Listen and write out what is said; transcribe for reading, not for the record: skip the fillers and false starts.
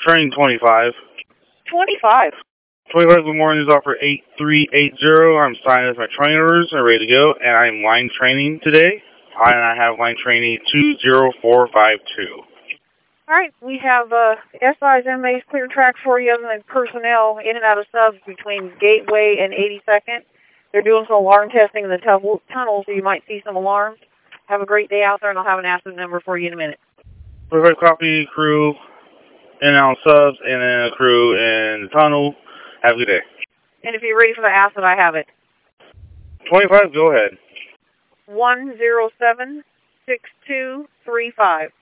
Train 25. 25. 25, good morning. Is offer 8380. I'm signed as my trainers are ready to go, and I'm line training today. And I have line training 20452. All right, we have SI's MA's clear track for you and personnel in and out of subs between Gateway and 82nd. They're doing some alarm testing in the tunnel, so you might see some alarms. Have a great day out there, and I'll have an acid number for you in a minute. 25 copy, crew in and out subs, and then a crew in the tunnel. Have a good day. And if you're ready for the acid, I have it. 25, go ahead. 107-6235.